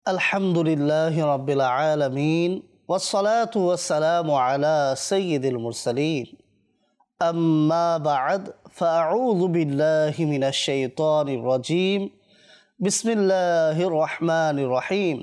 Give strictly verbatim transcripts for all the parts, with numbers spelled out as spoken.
আলহামদুলিল্লাহি রাব্বিল আলামিন ওয়াসসালাতু ওয়াসসালামু আলা সাইয়্যিদিল মুরসালিন আম্মা বা'দ ফাআউযু বিল্লাহি মিনাশ শাইতানির রাজীম বিসমিল্লাহির রহমানির রহিম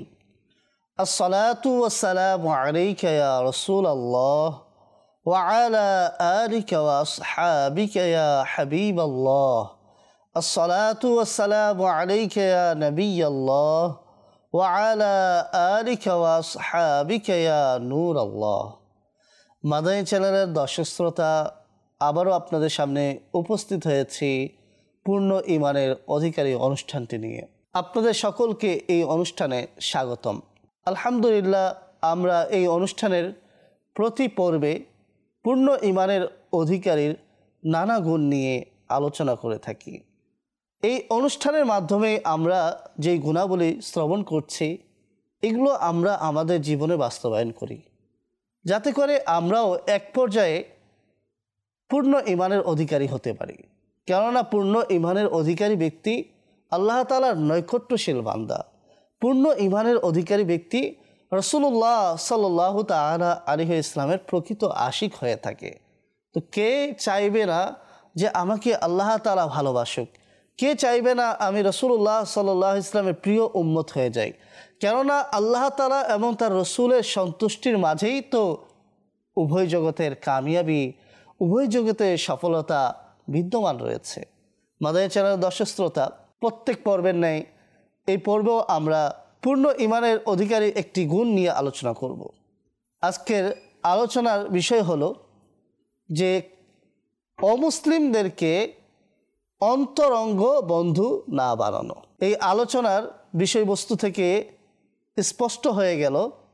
আসসালাতু ওয়াসসালামু আলাইকা ইয়া রাসূলাল্লাহ ওয়া আলা আলিকা ওয়া আসহাবিকা ইয়া হাবিবাল্লাহ আসসালাতু ওয়াসসালামু আলাইকা ইয়া নাবিয়াল্লাহ ওয়ালা আলিকা ওয়া আসহাবিকা ইয়া নূর আল্লাহ। মাদানী চ্যানেলের দর্শক শ্রোতা, আবারও আপনাদের সামনে উপস্থিত হয়েছি পূর্ণ ঈমানের অধিকারী অনুষ্ঠানটি নিয়ে। আপনাদের সকলকে এই অনুষ্ঠানে স্বাগতম। আলহামদুলিল্লাহ, আমরা এই অনুষ্ঠানের প্রতি পর্বে পূর্ণ ঈমানের অধিকারীর নানা গুণ নিয়ে আলোচনা করে থাকি। এই অনুষ্ঠানের মাধ্যমে আমরা যেই গুণাবলী শ্রবণ করছি, এগুলো আমরা আমাদের জীবনে বাস্তবায়ন করি, যাতে করে আমরাও এক পর্যায়ে পূর্ণ ঈমানের অধিকারী হতে পারি। কেননা পূর্ণ ঈমানের অধিকারী ব্যক্তি আল্লাহ তাআলার নৈকট্যশীল বান্দা। পূর্ণ ঈমানের অধিকারী ব্যক্তি রাসূলুল্লাহ সাল্লাল্লাহু তাআলা আলাইহি ইসলামের প্রকৃত আশিক হয়ে থাকে। তো কে চাইবে না যে আমাকে আল্লাহ তাআলা ভালোবাসুক? কে চাইবে না আমি রাসূলুল্লাহ সাল্লাল্লাহু আলাইহি ইসলামের প্রিয় উম্মত হয়ে যাই? কেননা আল্লাহ তাআলা এবং তার রসুলের সন্তুষ্টির মাঝেই তো উভয় জগতের কামিয়াবি, উভয় জগতের সফলতা বিদ্যমান রয়েছে। মাদানী চ্যানেলের দর্শক শ্রোতা, প্রত্যেক পর্বের ন্যায় এই পর্বেও আমরা পূর্ণ ঈমানের অধিকারী একটি গুণ নিয়ে আলোচনা করব। আজকের আলোচনার বিষয় হলো যে অমুসলিমদেরকে অন্তরঙ্গ বন্ধু না বানানো। এই আলোচনার বিষয়বস্তু থেকে স্পষ্ট হয়ে গেল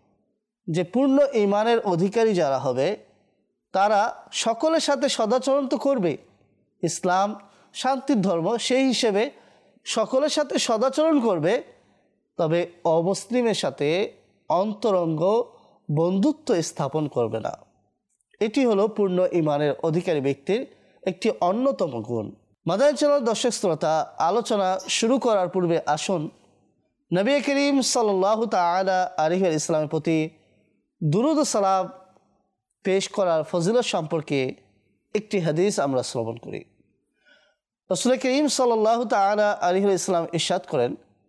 যে পূর্ণ ঈমানের অধিকারী যারা হবে তারা সকলের সাথে সদাচরণ তো করবে। ইসলাম শান্তির ধর্ম, সেই হিসেবে সকলের সাথে সদাচরণ করবে, তবে অমুসলিমের সাথে অন্তরঙ্গ বন্ধুত্ব স্থাপন করবে না। এটি হলো পূর্ণ ঈমানের অধিকারী ব্যক্তির একটি অন্যতম গুণ। মাদানী চ্যানেল দর্শক শ্রোতা, আলোচনা শুরু করার পূর্বে আসুন নবী করিম সাল্লাল্লাহু তাআলা আলাইহি ইসলামের প্রতি দুরূদ ও সালাম পেশ করার ফজিলত সম্পর্কে একটি হাদিস আমরা শ্রবণ করি। রাসূল করিম সাল্লাল্লাহু তাআলা আলাইহি ইসলাম ইরশাদ করেন,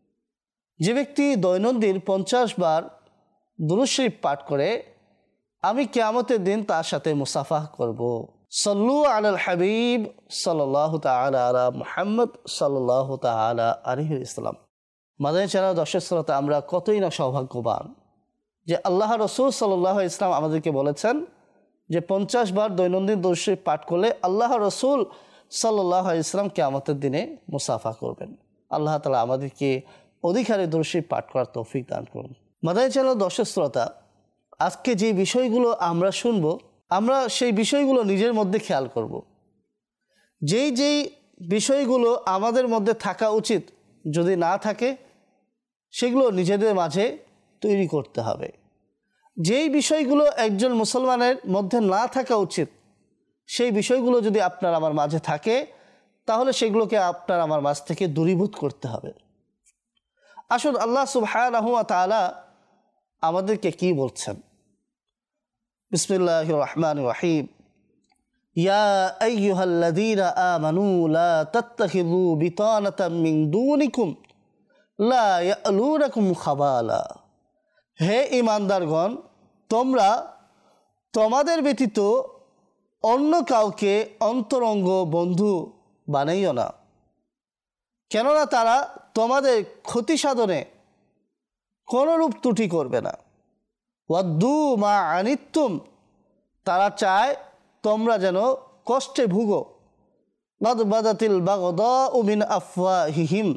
যে ব্যক্তি দৈনন্দিন পঞ্চাশ বার দুরূদ শরীফ পাঠ করে, আমি কিয়ামতের দিন তার সাথে মুসাফাহ করব। সল্লু আলাল হাবিব সাল্লাল্লাহু তাআলা আলা মুহাম্মদ সাল্লাল্লাহু তাআলা আলাইহি ইসলাম। মাদানী চ্যানেল দর্শক শ্রোতা, আমরা কতই না সৌভাগ্যবান যে আল্লাহ রসুল সাল্লাল্লাহু আলাইহি ইসলাম আমাদেরকে বলেছেন যে পঞ্চাশ বার দৈনন্দিন দুরূদ শরীফ পাঠ করলে আল্লাহ রসুল সাল্লাল্লাহু আলাইহি ইসলাম কিয়ামতের দিনে মুসাফা করবেন। আল্লাহ তাআলা আমাদেরকে অধিকারী দুরূদ শরীফ পাঠ করার তৌফিক দান করুন। মাদানী চ্যানেল দর্শক শ্রোতা, আজকে যে বিষয়গুলো আমরা শুনব, আমরা সেই বিষয়গুলো নিজের মধ্যে খেয়াল করব। যেই যেই বিষয়গুলো আমাদের মধ্যে থাকা উচিত, যদি না থাকে সেগুলো নিজেদের মাঝে তৈরি করতে হবে। যেই বিষয়গুলো একজন মুসলমানের মধ্যে না থাকা উচিত, সেই বিষয়গুলো যদি আপনার আমার মাঝে থাকে, তাহলে সেগুলোকে আপনার আমার মাঝ থেকে দূরীভূত করতে হবে। আসুন আল্লাহ সুবহানাহু ওয়া তাআলা আমাদেরকে কি বলছেন। বিসমিল্লাহির রহমানির রহিম। ইয়া আইয়ুহাল্লাযীনা আমানু লা তাত্তাখিযু বিতানাতাম মিন দুনিকুম লা ইয়ালুনাকুম খাবালা। হে ঈমানদারগণ, তোমরা তোমাদের ব্যতীত অন্য কাউকে অন্তরঙ্গ বন্ধু বানাইও না, কেননা তারা তোমাদের ক্ষতি সাধনে কোনরূপ ত্রুটি করবে না। ওয়াদ্দু মা আনিতুম, তারা চায় তোমরা যেন কষ্টে ভুগো। কদ বাদাতিল বাগদাউ মিন আফওয়াহিহিম,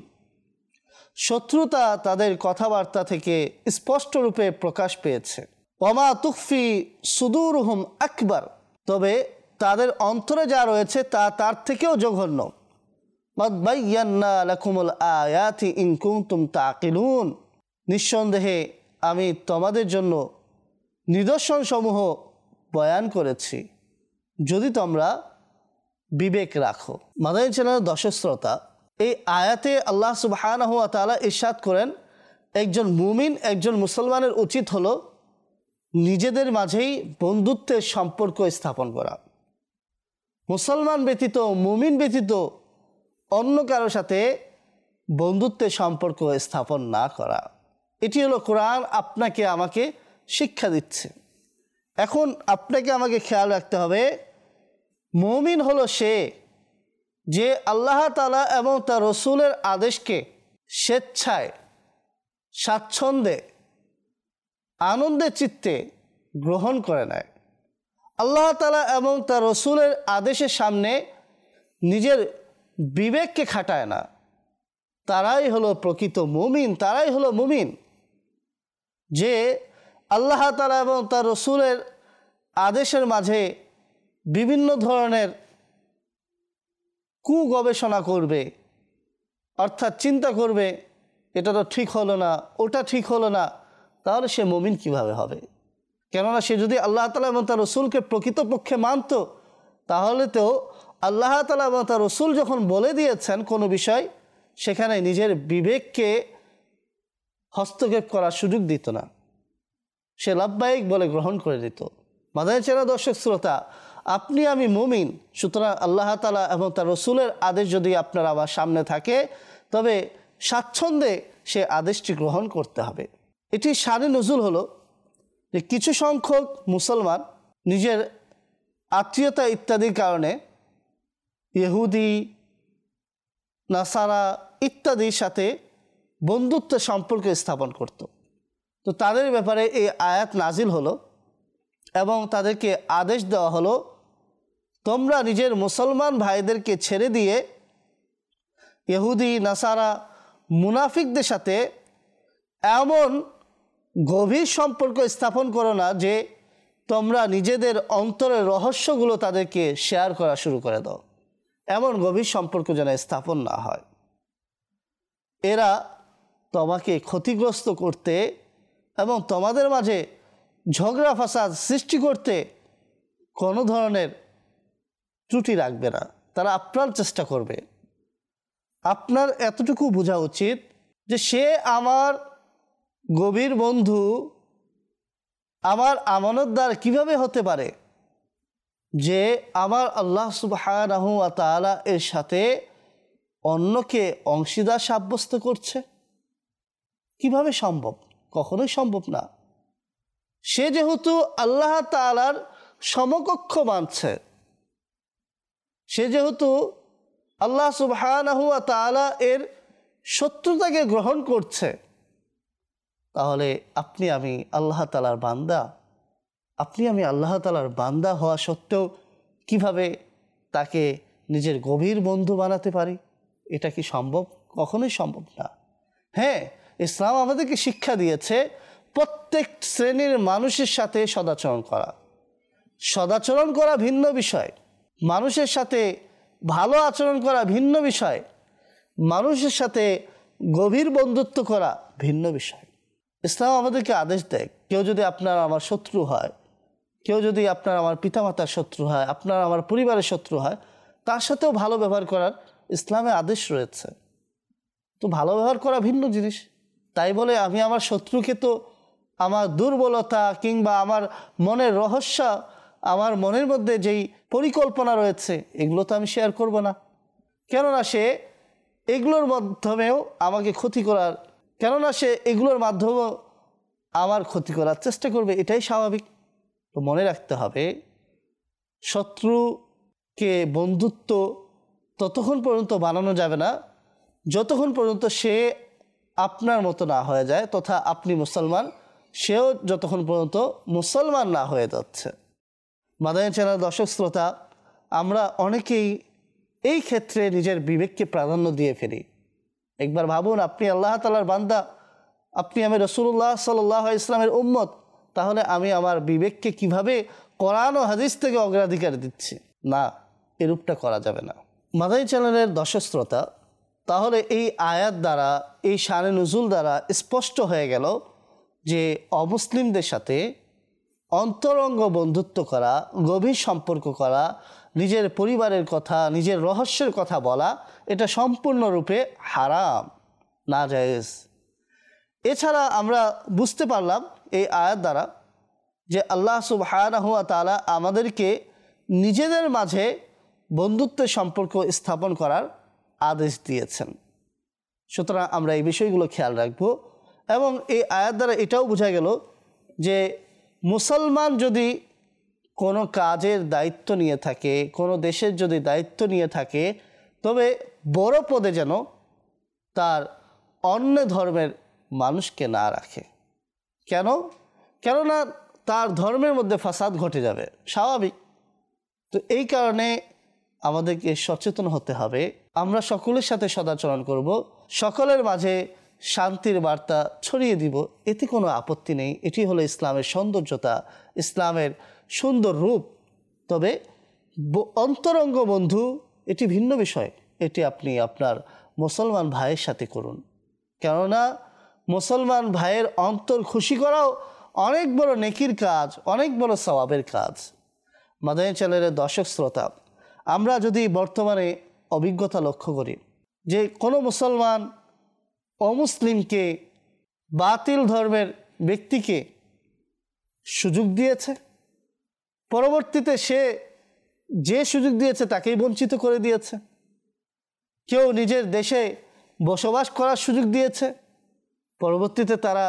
শত্রুতা তাদের কথাবার্তা থেকে স্পষ্টরূপে প্রকাশ পেয়েছে। ওয়ামা তুখফি সুদুরুহুম আকবার, তবে তাদের অন্তরে যা রয়েছে তা তার থেকেও জঘন্য। কদ বায়্যানা লাকুমুল আয়াতি ইন কুনতুম তাকিলুন, নিঃসন্দেহে আমি তোমাদের জন্য নিদর্শনসমূহ বয়ান করেছি, যদি তোমরা বিবেক রাখো। মাদানী চ্যানেলের দর্শক শ্রোতা, এই আয়াতে আল্লাহ সুবহানাহু ওয়া তাআলা ইরশাদ করেন একজন মুমিন একজন মুসলমানের উচিত হলো নিজেদের মাঝেই বন্ধুত্বের সম্পর্ক স্থাপন করা। মুসলমান ব্যতীত মুমিন ব্যতীত অন্য কারোর সাথে বন্ধুত্বের সম্পর্ক স্থাপন না করা। এটি হলো কোরআন আপনাকে আমাকে শিক্ষা দিচ্ছে। এখন আপনাকে আমাকে খেয়াল রাখতে হবে, মুমিন হলো সে যে আল্লাহ তাআলা এবং তার রসুলের আদেশকে স্বেচ্ছায় স্বাচ্ছন্দ্যে আনন্দের চিত্তে গ্রহণ করে নেয়। আল্লাহ তাআলা এবং তার রসুলের আদেশের সামনে নিজের বিবেককে খাটায় না। তারাই হলো প্রকৃত মুমিন, তারাই হলো মুমিন যে আল্লাহ তাআলা এবং তার রসুলের আদেশের মাঝে বিভিন্ন ধরনের কুগবেষণা করবে, অর্থাৎ চিন্তা করবে এটা তো ঠিক হলো না, ওটা ঠিক হলো না, তাহলে সে মুমিন কিভাবে হবে? কেননা সে যদি আল্লাহ তাআলা এবং তার রসুলকে প্রকৃতপক্ষে মানত, তাহলে তো আল্লাহ তাআলা এবং তার রসুল যখন বলে দিয়েছেন কোনো বিষয়, সেখানে নিজের বিবেককে হস্তক্ষেপ করার সুযোগ দিত না, সে লাব্বাইক বলে গ্রহণ করে দিত। মাদানী চ্যানেল দর্শক শ্রোতা, আপনি আমি মুমিন, সুতরাং আল্লাহ তাআলা এবং তার রসুলের আদেশ যদি আপনার আমার সামনে থাকে, তবে স্বাচ্ছন্দ্যে সে আদেশটি গ্রহণ করতে হবে। এটি শানে নুজুল হলো যে কিছু সংখ্যক মুসলমান নিজের আত্মীয়তা ইত্যাদির কারণে ইহুদি নাসারা ইত্যাদির সাথে বন্ধুত্বের সম্পর্ক স্থাপন করত। তো তাদের ব্যাপারে এই আয়াত নাজিল হলো এবং তাদেরকে আদেশ দেওয়া হলো, তোমরা নিজের মুসলমান ভাইদেরকে ছেড়ে দিয়ে ইহুদি নাসারা মুনাফিকদের সাথে এমন গভীর সম্পর্ক স্থাপন করো না যে তোমরা নিজেদের অন্তরের রহস্যগুলো তাদেরকে শেয়ার করা শুরু করে দাও। এমন গভীর সম্পর্ক যেন স্থাপন না হয়। এরা তোমাকে ক্ষতিগ্রস্ত করতে এবং তোমাদের মাঝে ঝগড়া ফাসাদ সৃষ্টি করতে কোনো ধরনের ত্রুটি রাখবে না, তারা আপ্রাণ চেষ্টা করবে। আপনার এতটুকু বোঝা উচিত যে সে আমার গভীর বন্ধু, আমার আমানতদার কিভাবে হতে পারে যে আমার আল্লাহ সুবহানাহু ওয়া তাআলা এর সাথে অন্যকে অংশীদার সাব্যস্ত করছে? কিভাবে সম্ভব? কখনোই সম্ভব না। সে যেহেতু আল্লাহ তাআলার সমকক্ষ মানছে, সে যেহেতু আল্লাহ সুবহানাহু ওয়া তাআলা এর শত্রুতাকে গ্রহণ করছে, তাহলে আপনি আমি আল্লাহ তাআলার বান্দা, আপনি আমি আল্লাহ তাআলার বান্দা হওয়া সত্ত্বেও কিভাবে তাকে নিজের গভীর বন্ধু বানাতে পারি? এটা কি সম্ভব? কখনোই সম্ভব না। হ্যাঁ, ইসলাম আমাদেরকে শিক্ষা দিয়েছে প্রত্যেক শ্রেণীর মানুষের সাথে সদাচরণ করা। সদাচরণ করা ভিন্ন বিষয়, মানুষের সাথে ভালো আচরণ করা ভিন্ন বিষয়, মানুষের সাথে গভীর বন্ধুত্ব করা ভিন্ন বিষয়। ইসলাম আমাদেরকে আদেশ দেয়, কেউ যদি আপনার আমার শত্রু হয়, কেউ যদি আপনার আমার পিতামাতার শত্রু হয়, আপনার আমার পরিবারের শত্রু হয়, তার সাথেও ভালো ব্যবহার করার ইসলামে আদেশ রয়েছে। তো ভালো ব্যবহার করা ভিন্ন জিনিস। তাই বলে আমি আমার শত্রুকে তো আমার দুর্বলতা কিংবা আমার মনের রহস্য, আমার মনের মধ্যে যেই পরিকল্পনা রয়েছে, এগুলো তো আমি শেয়ার করব না। কেননা সে এগুলোর মাধ্যমেও আমাকে ক্ষতি করার কেননা সে এগুলোর মাধ্যমেও আমার ক্ষতি করার চেষ্টা করবে, এটাই স্বাভাবিক। তো মনে রাখতে হবে, শত্রুকে বন্ধুত্ব ততক্ষণ পর্যন্ত বানানো যাবে না যতক্ষণ পর্যন্ত সে আপনার মতো না হয়ে যায়, তথা আপনি মুসলমান, সেও যতক্ষণ পর্যন্ত মুসলমান না হয়ে যাচ্ছে। মাদানী চ্যানেল দর্শক শ্রোতা, আমরা অনেকেই এই ক্ষেত্রে নিজের বিবেককে প্রাধান্য দিয়ে ফেলি। একবার ভাবুন, আপনি আল্লাহ তাআলার বান্দা, আপনি আমি রাসূলুল্লাহ সাল্লাল্লাহু আলাইহি ওয়াসাল্লামের উম্মত, তাহলে আমি আমার বিবেককে কিভাবে কোরআন ও হাদিস থেকে অগ্রাধিকার দিচ্ছি? না, এরূপটা করা যাবে না। মাদানী চ্যানেলের দর্শক শ্রোতা, তাহলে এই আয়াত দ্বারা, এই শানে নুজুল দ্বারা স্পষ্ট হয়ে গেল যে অমুসলিমদের সাথে অন্তরঙ্গ বন্ধুত্ব করা, গভীর সম্পর্ক করা, নিজের পরিবারের কথা, নিজের রহস্যের কথা বলা, এটা সম্পূর্ণরূপে হারাম, নাজায়েজ। এছাড়া আমরা বুঝতে পারলাম এই আয়াত দ্বারা যে আল্লাহ সুবহানাহু ওয়া তাআলা আমাদেরকে নিজেদের মাঝে বন্ধুত্বের সম্পর্ক স্থাপন করার আদেশ দিয়েছেন। সুতরাং আমরা এই বিষয়গুলো খেয়াল রাখব। এবং এই আয়াত দ্বারা এটাও বোঝা গেল যে মুসলমান যদি কোনো কাজের দায়িত্ব নিয়ে থাকে, কোনো দেশের যদি দায়িত্ব নিয়ে থাকে, তবে বড় পদে যেন তার অন্য ধর্মের মানুষকে না রাখে। কেন? কেননা তার ধর্মের মধ্যে ফাসাদ ঘটে যাবে, স্বাভাবিক। তো এই কারণে আমাদেরকে সচেতন হতে হবে। আমরা সকলের সাথে সদাচরণ করব, সকলের মাঝে শান্তির বার্তা ছড়িয়ে দিব, এতে কোনো আপত্তি নেই। এটি হলো ইসলামের সৌন্দর্যতা, ইসলামের সুন্দর রূপ। তবে অন্তরঙ্গ বন্ধু এটি ভিন্ন বিষয়, এটি আপনি আপনার মুসলমান ভাইয়ের সাথে করুন। কেননা মুসলমান ভাইয়ের অন্তর খুশি করাও অনেক বড় নেকির কাজ, অনেক বড় সওয়াবের কাজ। মাদানী চ্যানেলের দর্শক শ্রোতা, আমরা যদি বর্তমানে অভিজ্ঞতা লক্ষ্য করি যে কোনো মুসলমান অমুসলিমকে, বাতিল ধর্মের ব্যক্তিকে সুযোগ দিয়েছে, পরবর্তীতে সে যে সুযোগ দিয়েছে তাকেই বঞ্চিত করে দিয়েছে। কেউ নিজের দেশে বসবাস করার সুযোগ দিয়েছে, পরবর্তীতে তারা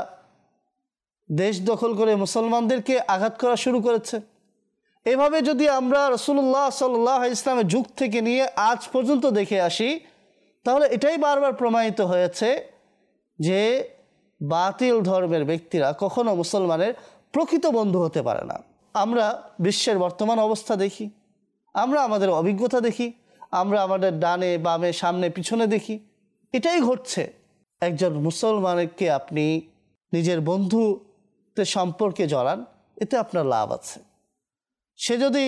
দেশ দখল করে মুসলমানদেরকে আঘাত করা শুরু করেছে। এভাবে যদি আমরা রাসূলুল্লাহ সাল্লাল্লাহু আলাইহি ইসলামের যুগ থেকে নিয়ে আজ পর্যন্ত দেখে আসি, তাহলে এটাই বারবার প্রমাণিত হয়েছে যে বাতিল ধর্মের ব্যক্তিরা কখনো মুসলমানের প্রকৃত বন্ধু হতে পারে না। আমরা বিশ্বের বর্তমান অবস্থা দেখি, আমরা আমাদের অভিজ্ঞতা দেখি, আমরা আমাদের ডানে বামে সামনে পিছনে দেখি, এটাই ঘটছে। একজন মুসলমানকে আপনি নিজের বন্ধুতে সম্পর্কে জড়ান, এতে আপনার লাভ আছে। সে যদি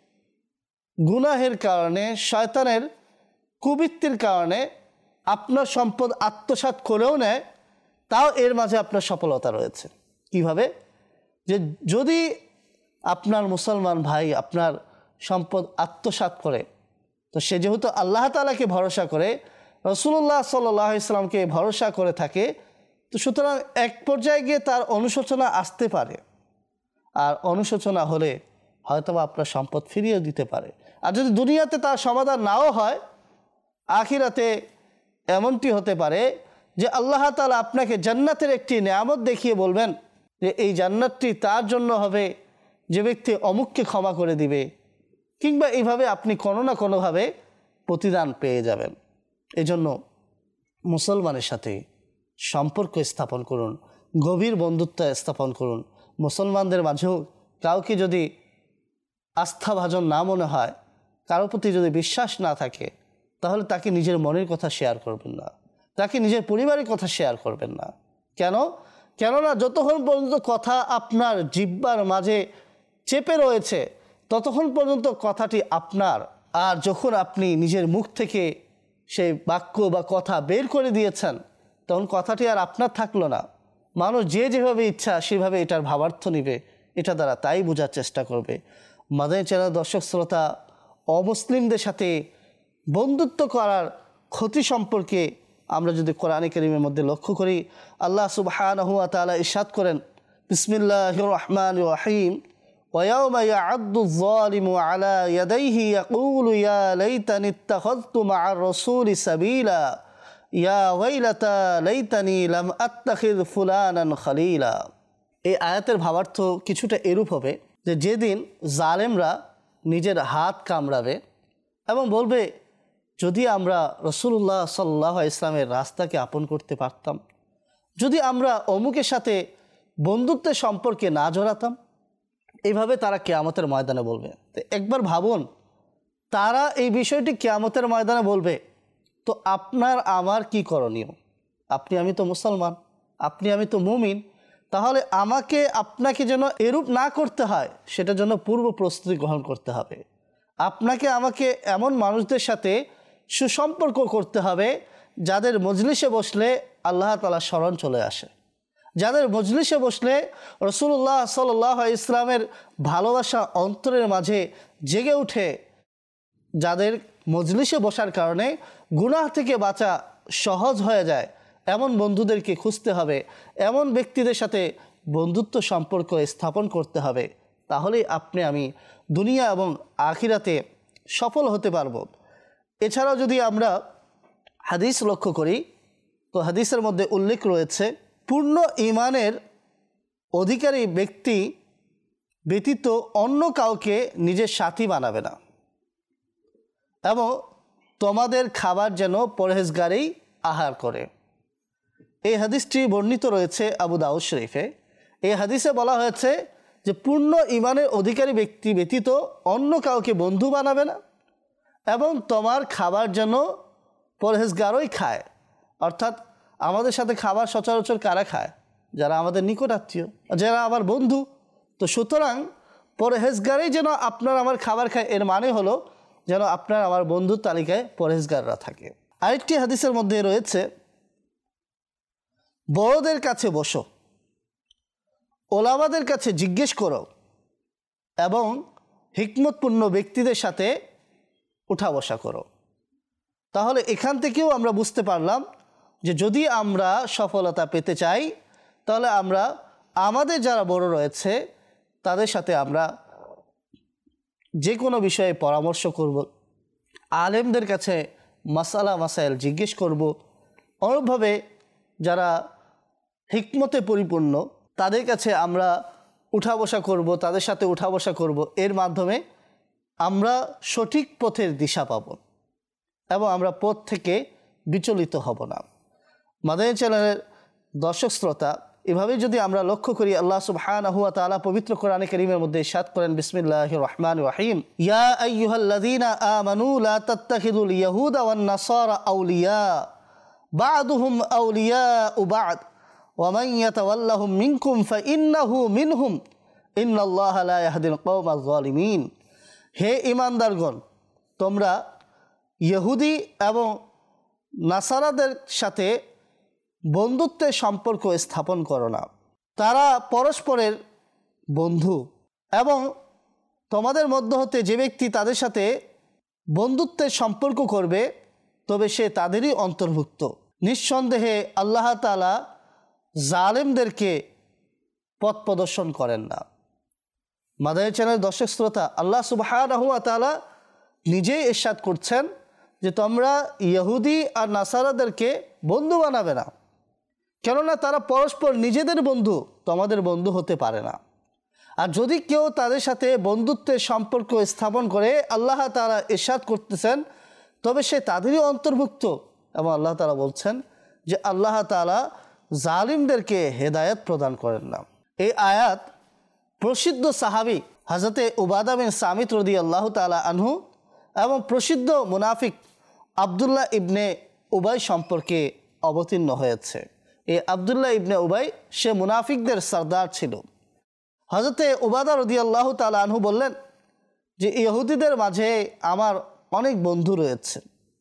গুনাহের কারণে, শয়তানের কুবৃত্তির কারণে আপনার সম্পদ আত্মসাৎ করেও নেয়, তাও এর মাঝে আপনার সফলতা রয়েছে। কিভাবে? যে যদি আপনার মুসলমান ভাই আপনার সম্পদ আত্মসাৎ করে, তো সে যেহেতু আল্লাহ তাআলাকে ভরসা করে, রাসূলুল্লাহ সাল্লাল্লাহু আলাইহি ওয়াসাল্লামকে ভরসা করে থাকে, তো সুতরাং এক পর্যায়ে গিয়ে তার অনুশোচনা আসতে পারে। আর অনুশোচনা হলে হয়তো আপনার সম্পদ ফিরিয়ে দিতে পারে। আর যদি দুনিয়াতে তার সমাধান নাও হয়, আখিরাতে এমনটি হতে পারে যে আল্লাহ তাআলা আপনাকে জান্নাতের একটি নেয়ামত দেখিয়ে বলবেন যে এই জান্নাতটি তার জন্য হবে যে ব্যক্তি অমুককে ক্ষমা করে দিবে, কিংবা এইভাবে আপনি কোনো না কোনোভাবে প্রতিদান পেয়ে যাবেন। এজন্য মুসলমানের সাথে সম্পর্ক স্থাপন করুন, গভীর বন্ধুত্ব স্থাপন করুন। মুসলমানদের মাঝেও কাউকে যদি আস্থাভাজন না মনে হয়, কারো প্রতি যদি বিশ্বাস না থাকে, তাহলে তাকে নিজের মনের কথা শেয়ার করবেন না, তাকে নিজের পরিবারের কথা শেয়ার করবেন না। কেন? কেননা যতক্ষণ পর্যন্ত কথা আপনার জিহ্বার মাঝে চেপে রয়েছে, ততক্ষণ পর্যন্ত কথাটি আপনার। আর যখন আপনি নিজের মুখ থেকে সেই বাক্য বা কথা বের করে দিয়েছেন, তখন কথাটি আর আপনার থাকলো না। মানুষ যে যেভাবে ইচ্ছা সেভাবে এটার ভাবার্থ নিবে, এটা দ্বারা তাই বোঝার চেষ্টা করবে। মাদানী চ্যানেল দর্শক শ্রোতা, অমুসলিমদের সাথে বন্ধুত্ব করার ক্ষতি সম্পর্কে আমরা যদি কোরআনে কারীমের মধ্যে লক্ষ্য করি, আল্লাহ সুবহানাহু ওয়া তাআলা ইরশাদ করেন, বিসমিল্লাহির রহমানির রহিম, ওয়ায়াউমা ইয়া'আদ্দুয যালিমু আলা ইয়াদাইহি ইয়াকুলু ইয়া লাইতানি ইত্তাখাযতু মা'আর রাসূলি সাবিলা ইয়া ওয়াইলাতা লাইতানি লাম আত্তাখিয ফুলানান খলিলা। এই আয়াতের ভাবার্থ কিছুটা এরূপ হবে যে যেদিন জালেমরা নিজের হাত কামড়াবে এবং বলবে, যদি আমরা রাসূলুল্লাহ সাল্লাল্লাহু আলাইহি ইসলামের রাস্তাকে আপন করতে পারতাম, যদি আমরা অমুকের সাথে বন্ধুত্বের সম্পর্কে না জড়াতাম, এইভাবে তারা কিয়ামতের ময়দানে বলবে। তো একবার ভাবুন, তারা এই বিষয়টি কিয়ামতের ময়দানে বলবে, তো আপনার আমার কি করণীয়? আপনি আমি তো মুসলমান, আপনি আমি তো মুমিন, তাহলে আমাকে আপনাকে যেন এরূপ না করতে হয়, সেটার জন্য পূর্ব প্রস্তুতি গ্রহণ করতে হবে। আপনাকে আমাকে এমন মানুষদের সাথে সুসম্পর্ক করতে হবে যাদের মজলিসে বসলে আল্লাহ তাআলার স্মরণ চলে আসে, যাদের মজলিসে বসলে রাসূলুল্লাহ সাল্লাল্লাহু আলাইহি ইসলামের ভালোবাসা অন্তরের মাঝে জেগে ওঠে, যাদের মজলিসে বসার কারণে গুনাহ থেকে বাঁচা সহজ হয়ে যায়, এমন বন্ধুদেরকে খুঁজতে হবে, এমন ব্যক্তিদের সাথে বন্ধুত্ব সম্পর্ক স্থাপন করতে হবে, তাহলেই আপনি আমি দুনিয়া এবং আখিরাতে সফল হতে পারব। এছাড়াও যদি আমরা হাদিস লক্ষ্য করি তো হাদিসের মধ্যে উল্লেখ রয়েছে পূর্ণ ঈমানের অধিকারী ব্যক্তি ব্যতীত অন্য কাউকে নিজের সাথী বানাবে না, এবং তোমাদের খাবার যেন পরহেজগারেই আহার করে। এই হাদিসটি বর্ণিত রয়েছে আবু দাউদ শরীফে। এই হাদিসে বলা হয়েছে যে পূর্ণ ঈমানের অধিকারী ব্যক্তি ব্যতীত অন্য কাউকে বন্ধু বানাবে না, এবং তোমার খাবার যেন পরহেজগারই খায়। অর্থাৎ আমাদের সাথে খাবার সচরাচর কারা খায়? যারা আমাদের নিকট আত্মীয়, যারা আমার বন্ধু। তো সুতরাং পরহেজগারই যেন আপনার আমার খাবার খায়, এর মানে হলো যেন আপনার আমার বন্ধুর তালিকায় পরহেজগাররা থাকে। আরেকটি হাদিসের মধ্যে রয়েছে বড়দের কাছে বসো, ওলামাদের কাছে জিজ্ঞেস করো, এবং হিকমতপূর্ণ ব্যক্তিদের সাথে উঠা বসা করো। তাহলে এখান থেকেও আমরা বুঝতে পারলাম যে যদি আমরা সফলতা পেতে চাই তাহলে আমরা আমাদের যারা বড় রয়েছে তাদের সাথে আমরা যে কোনো বিষয়ে পরামর্শ করব, আলেমদের কাছে মাসালা মাসাইল জিজ্ঞেস করব। অনুরূপভাবে যারা হিকমতে পরিপূর্ণ তাদের কাছে আমরা উঠা বসা করব, তাদের সাথে উঠা বসা করব। এর মাধ্যমে আমরা সঠিক পথের দিশা পাব এবং আমরা পথ থেকে বিচলিত হব না। মাদানী চ্যানেলের দর্শক শ্রোতা, এভাবেই যদি আমরা লক্ষ্য করি, আল্লাহ সুবহানাহু ওয়া তাআলা পবিত্র কোরআনে কারীমের মধ্যে ইরশাদ করেন, বিসমিল্লাহির রহমানির রহিম, ইয়া আইয়ুহাল্লাযীনা আমানু লা তাত্তাখিযুল ইয়াহুদা ওয়ান নাসারা আউলিয়া বা'দুহুম আউলিয়াউ বা'দ ওয়া মান ইয়াতাওয়াল্লাহুম মিনকুম ফাইন্নাহু মিনহুম ইন্নাল্লাহা লা ইয়াহদিল কওমাজ যালিমিন। হে ঈমানদারগণ, তোমরা ইহুদি এবং নাসারাদের সাথে বন্ধুত্বের সম্পর্ক স্থাপন করো না। তারা পরস্পরের বন্ধু, এবং তোমাদের মধ্য হতে যে ব্যক্তি তাদের সাথে বন্ধুত্বের সম্পর্ক করবে তবে সে তাদেরই অন্তর্ভুক্ত। নিঃসন্দেহে আল্লাহ তাআলা জালেমদেরকে পথ প্রদর্শন করেন না। মাদানী চ্যানেল দর্শক শ্রোতা, আল্লাহ সুবহানাহু ওয়া তাআলা নিজেই ইরশাদ করছেন যে তোমরা ইহুদি আর নাসারাদেরকে বন্ধু বানাবে না, কেননা তারা পরস্পর নিজেদের বন্ধু তোমাদের বন্ধু হতে পারে না। আর যদি কেউ তাদের সাথে বন্ধুত্বের সম্পর্ক স্থাপন করে, আল্লাহ তাআলা ইরশাদ করতেছেন, তবে সে তাদেরই অন্তর্ভুক্ত। এবং আল্লাহ তাআলা বলছেন যে আল্লাহ তাআলা জালিমদেরকে হেদায়েত প্রদান করেন না। এই আয়াত প্রসিদ্ধ সাহাবী হযরতে উবাদা বিন সামিত রাদিয়াল্লাহু তাআলা আনহু এবং প্রসিদ্ধ মুনাফিক আবদুল্লাহ ইবনে উবাই সম্পর্কে অবতীর্ণ হয়েছে। এই আবদুল্লাহ ইবনে উবাই সে মুনাফিকদের সরদার ছিল। হযরতে উবাদা রাদিয়াল্লাহু তাআলা আনহু বললেন যে ইহুদিদের মাঝে আমার অনেক বন্ধু রয়েছে,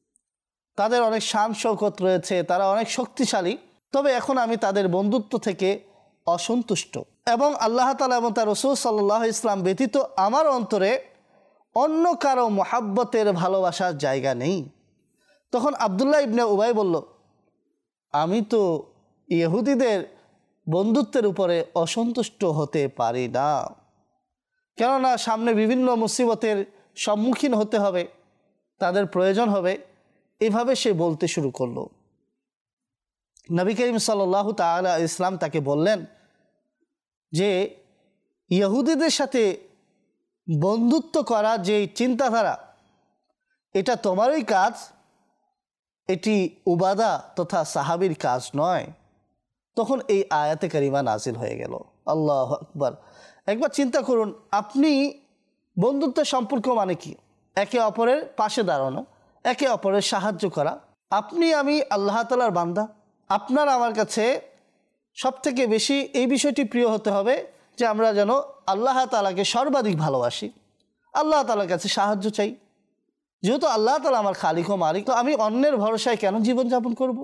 তাদের অনেক শান শৌকত রয়েছে, তারা অনেক শক্তিশালী, তবে এখন আমি তাদের বন্ধুত্ব থেকে অসন্তুষ্ট, এবং আল্লাহ তাআলা এবং তার রাসূল সাল্লাল্লাহু আলাইহি ওয়াসাল্লাম ব্যতীত আমার অন্তরে অন্য কারো মহাব্বতের ভালোবাসার জায়গা নেই। তখন আবদুল্লাহ ইবনে উবাই বলল, আমি তো ইহুদিদের বন্ধুত্বের উপরে অসন্তুষ্ট হতে পারি না, কেননা সামনে বিভিন্ন মুসিবতের সম্মুখীন হতে হবে, তাদের প্রয়োজন হবে। এভাবে সে বলতে শুরু করলো। নবী করিম সাল্লাল্লাহু তাআলা আলাইহি ওয়াসাল্লাম তাকে বললেন যে ইহুদিদের সাথে বন্ধুত্ব করা যে চিন্তাধারা, এটা তোমারই কাজ, এটি উবাদা তথা সাহাবীর কাজ নয়। তখন এই আয়াতে কারিমা নাজিল হয়ে গেল। আল্লাহু আকবার। একবার চিন্তা করুন, আপনি বন্ধুত্বের সম্পর্ক মানে কি? একে অপরের পাশে দাঁড়ানো, একে অপরের সাহায্য করা। আপনি আমি আল্লাহ তাআলার বান্দা, আপনার আমার কাছে সবথেকে বেশি এই বিষয়টি প্রিয় হতে হবে যে আমরা যেন আল্লাহ তাআলাকে সর্বাধিক ভালোবাসি, আল্লাহ তাআলার কাছে সাহায্য চাই। যেহেতু আল্লাহ তাআলা আমার খালিক ও মালিক, তো আমি অন্যের ভরসায় কেন জীবনযাপন করব?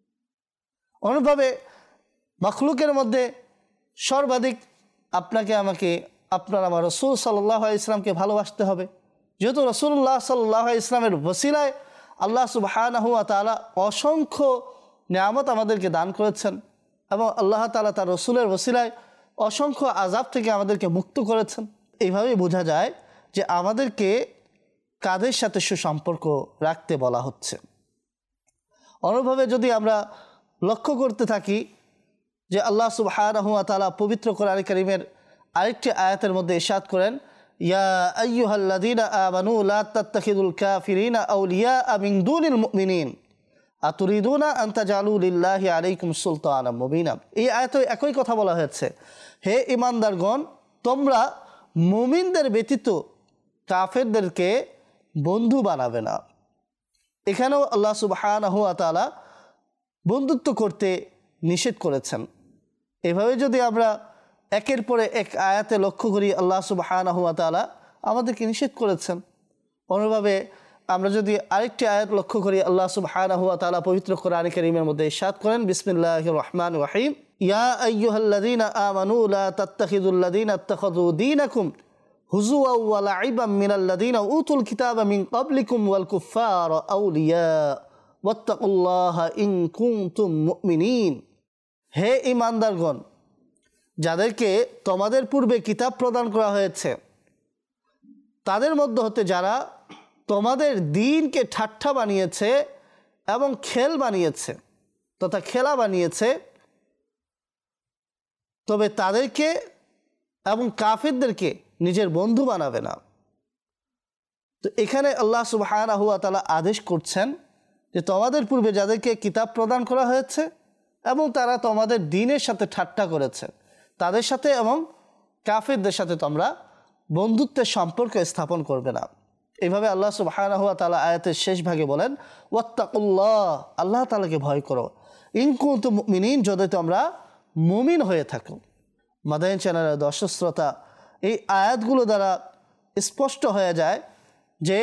অনুভাবে মাখলুকের মধ্যে সর্বাধিক আপনাকে আমাকে আপনার আমার রাসূল সাল্লাল্লাহু আলাইহি ওয়াসাল্লামকে ভালোবাসতে হবে। যেহেতু রাসূলুল্লাহ সাল্লাল্লাহু আলাইহি ওয়াসাল্লামের ওসিলায় আল্লাহ সুবহানাহু ওয়া তাআলা অসংখ্য নিয়ামত আমাদেরকে দান করেছেন এবং আল্লাহ তাআলা তার রসুলের ওসিলায় অসংখ্য আযাব থেকে আমাদেরকে মুক্ত করেছেন। এইভাবেই বোঝা যায় যে আমাদেরকে কাদের সাথে সুসম্পর্ক রাখতে বলা হচ্ছে। অন্যভাবে যদি আমরা লক্ষ্য করতে থাকি যে আল্লাহ সুবহানাহু ওয়া তাআলা পবিত্র কোরআন কারীমের আরেকটি আয়াতের মধ্যে ইরশাদ করেন, ইয়া আইয়ুহাল্লাযীনা আমানু লা তাত্তাখিযুল কাফিরিনা আউলিয়া মিন দুনিল মুমিনিন আতুরিদুনা আন তাজালু লিল্লাহি আলাইকুম সুলতানাম মুবিনা। এই আয়াতে একই কথা বলা হয়েছে, হে ঈমানদারগণ, তোমরা মুমিনদের ব্যতীত কাফেরদেরকে বন্ধু বানাবে না। এখানেও আল্লাহ সুবহানাহু ওয়া তাআলা বন্ধুত্ব করতে নিষেধ করেছেন। এভাবে যদি আমরা একের পরে এক আয়াতে লক্ষ্য করি, আল্লাহ সুবহানাহু ওয়া তাআলা আমাদেরকে নিষেধ করেছেন। অন্যভাবে আমরা যদি আরেকটি আয়াত লক্ষ্য করি, আল্লাহ সুবহানাহু ওয়া তাআলা পবিত্র কোরআন কারীমের মধ্যে ইরশাদ করেন, বিসমিল্লাহির রহমানির রহিম, ইয়া আইয়ুহাল্লাযীনা আমানু লা তাত্তাখিযুল্লাযীনা ইত্তাখাযু দীনাকুম হুজুওয়া ওয়া লা'iবাম মিনাল্লাযীনা উতুল কিতাবা মিন ক্বাবলিকুম ওয়াল কুফফারা আউলিয়া ওয়াত্তাকুল্লাহা ইন কুনতুম মুমিনিন। হে ঈমানদারগণ, যাদেরকে তোমাদের পূর্বে কিতাব প্রদান করা হয়েছে তাদের মধ্য হতে যারা তোমাদের দ্বীনকে ঠাট্টা বানিয়েছে এবং খেল বানিয়েছে তথা খেলা বানিয়েছে, তবে তাদেরকে এবং কাফিরদেরকে নিজের বন্ধু বানাবে না। তো এখানে আল্লাহ সুবহানাহু ওয়া তাআলা আদেশ করছেন যে তোমাদের পূর্বে যাদেরকে কিতাব প্রদান করা হয়েছে এবং তারা তোমাদের দ্বীনের সাথে ঠাট্টা করেছে, তাদের সাথে এবং কাফিরদের সাথে তোমরা বন্ধুত্বের সম্পর্ক স্থাপন করবে না। এইভাবে আল্লাহ সুবহানাহু ওয়া তাআলা আয়াতের শেষ ভাগে বলেন, ওয়াত্তাকুল্লাহ, আল্লাহ তাআলাকে ভয় করো, ইন কুনতুম মুমিনিন, যদি তোমরা মুমিন হয়ে থাকো। মাদানী চ্যানেলের দর্শক শ্রোতা, এই আয়াতগুলো দ্বারা স্পষ্ট হয়ে যায় যে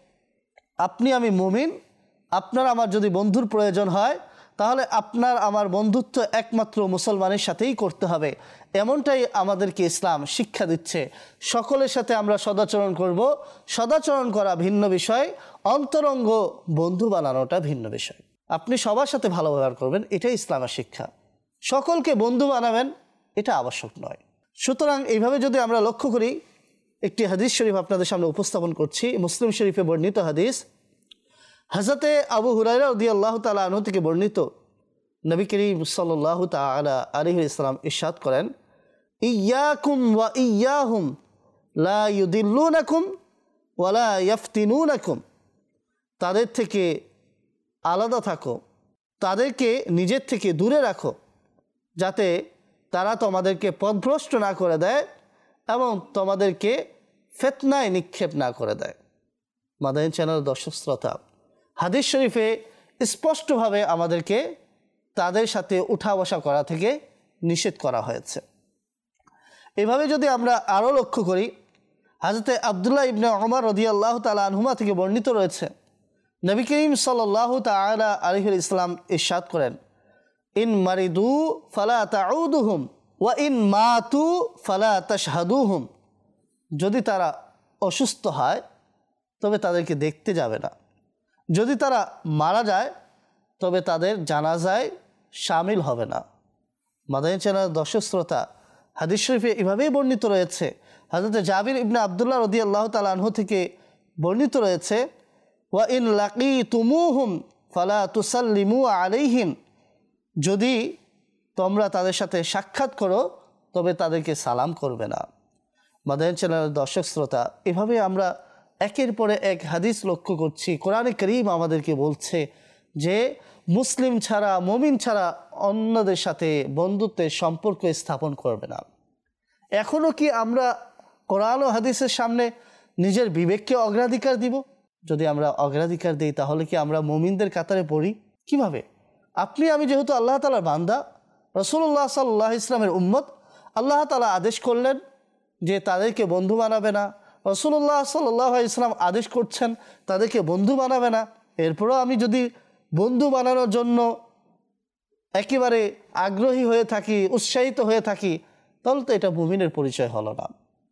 আপনি আমি মুমিন, আপনার আমার যদি বন্ধুর প্রয়োজন হয় তাহলে আপনার আমার বন্ধুত্ব একমাত্র মুসলমানের সাথেই করতে হবে, এমনটাই আমাদেরকে ইসলাম শিক্ষা দিচ্ছে। সকলের সাথে আমরা সদাচরণ করব, সদাচরণ করা ভিন্ন বিষয়, অন্তরঙ্গ বন্ধু বানানোটা ভিন্ন বিষয়। আপনি সবার সাথে ভালো ব্যবহার করবেন, এটাই ইসলামের শিক্ষা। সকলকে বন্ধু বানাবেন এটা আবশ্যক নয়। সুতরাং এইভাবে যদি আমরা লক্ষ্য করি, একটি হাদিস শরীফ আপনাদের সামনে উপস্থাপন করছি, মুসলিম শরীফে বর্ণিত হাদিস। হযরতে আবু হুরায়রা রাদিয়াল্লাহু তাআলা আনহু থেকে বর্ণিত, নবী করিম সাল্লাল্লাহু তাআলা আলাইহি ওয়াসাল্লাম ইরশাদ করেন, ইয়াকুম ওয়া ইয়াহুম লা ইউদিল্লুনাকুম ওয়া লা ইফতিনুনাকুম। তাদের থেকে আলাদা থাকো, তাদেরকে নিজের থেকে দূরে রাখো, যাতে তারা তোমাদেরকে পথভ্রষ্ট না করে দেয় এবং তোমাদেরকে ফিতনায় নিক্ষেপ না করে দেয়। মাদানী চ্যানেল দর্শক শ্রোতা, হাদিস শরীফে স্পষ্টভাবে আমাদেরকে তাদের সাথে উঠা বসা করা থেকে নিষেধ করা হয়েছে। এভাবে যদি আমরা আরও লক্ষ্য করি, হযরতে আব্দুল্লাহ ইবনে উমর রাদিয়াল্লাহু তাআলা আনহুমা থেকে বর্ণিত রয়েছে, নবী করিম সাল্লাল্লাহু তাআলা আলাইহি ওয়াসাল্লাম ইরশাদ করেন, ইন মারিদু ফালা তাউদুহুম ওয়া ইন মাতু ফালা তাশহাদুহুম। যদি তারা অসুস্থ হয় তবে তাদেরকে দেখতে যাবে না, যদি তারা মারা যায় তবে তাদের জানাজায় শামিল হবে না। মাদানী চ্যানেল দর্শক শ্রোতা, হাদিস শরীফে এভাবেই বর্ণিত রয়েছে। হযরত জাবির ইবনে আব্দুল্লাহ রাদিয়াল্লাহু তাআলা আনহু থেকে বর্ণিত রয়েছে, ওয়া ইন লাকিতুমুহুম ফালা তুসাল্লিমু আলাইহিম। যদি তোমরা তাদের সাথে সাক্ষাৎ করো তবে তাদেরকে সালাম করবে না। মাদানী চ্যানেলের দর্শক শ্রোতা, এভাবে আমরা একের পরে এক হাদিস লক্ষ্য করছি। কোরআনে কারীম আমাদেরকে বলছে যে মুসলিম ছাড়া, মুমিন ছাড়া অন্যদের সাথে বন্ধুত্বের সম্পর্ক স্থাপন করবে না। এখনও কি আমরা কোরআন ও হাদিসের সামনে নিজের বিবেককে অগ্রাধিকার দিব? যদি আমরা অগ্রাধিকার দিই তাহলে কি আমরা মুমিনদের কাতারে পড়ি? কিভাবে? আপনি আমি যেহেতু আল্লাহ তাআলার বান্দা, রাসূলুল্লাহ সাল্লাল্লাহু আলাইহি ওয়াসাল্লামের উম্মত, আল্লাহ তাআলা আদেশ করলেন যে তাদেরকে বন্ধু বানাবে না, রাসূলুল্লাহ সাল্লাল্লাহু আলাইহি ওয়াসাল্লাম আদেশ করছেন তাদেরকে বন্ধু বানাবে না। এরপরও আমি যদি বন্ধু বানানোর জন্য একেবারে আগ্রহী হয়ে থাকি, উৎসাহিত হয়ে থাকি, তাহলে তো এটা মুমিনের পরিচয় হলো না।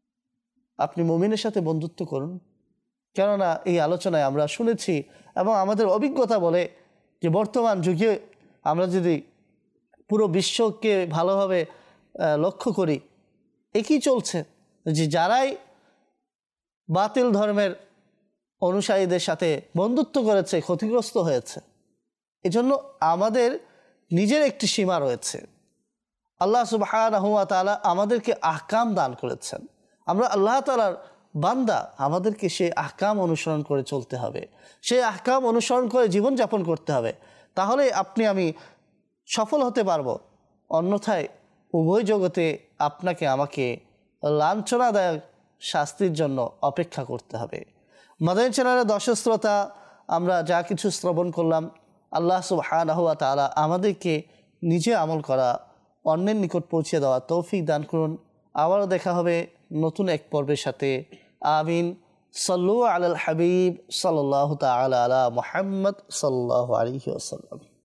আপনি মুমিনের সাথে বন্ধুত্ব করুন। কেননা এই আলোচনায় আমরা শুনেছি এবং আমাদের অভিজ্ঞতা বলে যে বর্তমান যুগে আমরা যদি পুরো বিশ্বকে ভালোভাবে লক্ষ্য করি, একই চলছে যে যারাই বাতিল ধর্মের অনুসারীদের সাথে বন্ধুত্ব করেছে ক্ষতিগ্রস্ত হয়েছে। এজন্য আমাদের নিজের একটি সীমা রয়েছে। আল্লাহ সুবহানাহু ওয়া তাআলা আমাদেরকে আহকাম দান করেছেন, আমরা আল্লাহ তাআলার বান্দা, আমাদেরকে সেই আহকাম অনুসরণ করে চলতে হবে, সেই আহকাম অনুসরণ করে জীবনযাপন করতে হবে। তাহলে আপনি আমি সফল হতে পারবো। অন্যথায় উভয় জগতে আপনাকে আমাকে লাঞ্ছনাদায়ক শাস্তির জন্য অপেক্ষা করতে হবে। মাদানী চ্যানেলের দর্শক শ্রোতা, আমরা যা কিছু শ্রবণ করলাম, আল্লাহ সুবহানাহু ওয়া তাআলা আমাদেরকে নিজে আমল করা, অন্যের নিকট পৌঁছে দেওয়া তৌফিক দান করুন। আবারও দেখা হবে নতুন এক পর্বের সাথে। আমিন। সাল্লু আলাল হাবিব সাল্লাল্লাহু তাআলা আলা মুহাম্মদ সাল্লাল্লাহু আলাইহি ওয়াসাল্লাম।